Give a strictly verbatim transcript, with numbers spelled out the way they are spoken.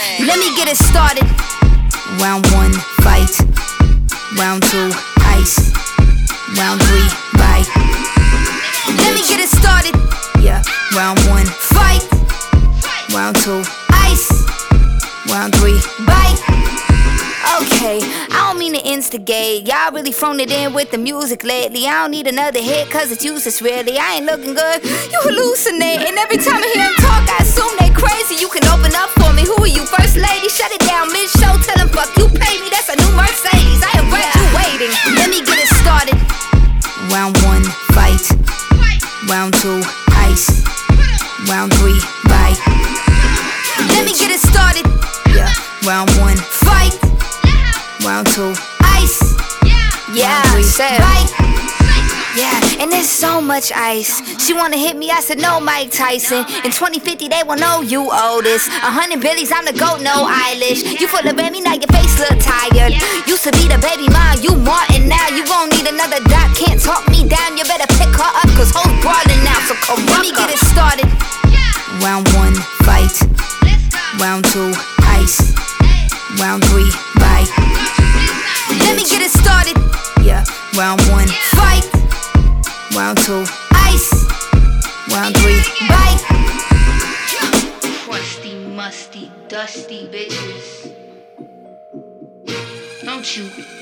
Let me get it started. Round one, fight. Round two, ice. Round three, bite. Let me get it started. Yeah. Round one, fight. Round two, ice. Round three, bite. Okay, I don't mean to instigate. Y'all really phoned it in with the music lately. I don't need another hit cause it's useless really. I ain't looking good, you hallucinating. Every time I hear them talk I assume they crazy. You can open up for me, who are you, first lady? Shut it down mid-show, tell them fuck you pay me. That's a new Mercedes, I am graduating. Let me get it started. Round one, fight. Round two, ice. Round three, bite. Let me get it started. Yeah. Round one, fight. Round two, ice. Yeah, round three, bite. Yeah, and there's so much ice. She wanna hit me, I said no, Mike Tyson. In twenty fifty they will know you oldest. A hundred billies, I'm the GOAT, no eyelash. You full of baby, now your face look tired. Used to be the baby mom, you Martin now. You won't need another dot, can't talk me down. You better pick her up, cause hoes brawling now. So come on, let me get it started. Round one, fight. Round two, ice. Round three, bite. Let me get it started. Yeah. Round one, fight. Round two, ice. Round three, bite. Crusty, musty, dusty bitches. Don't you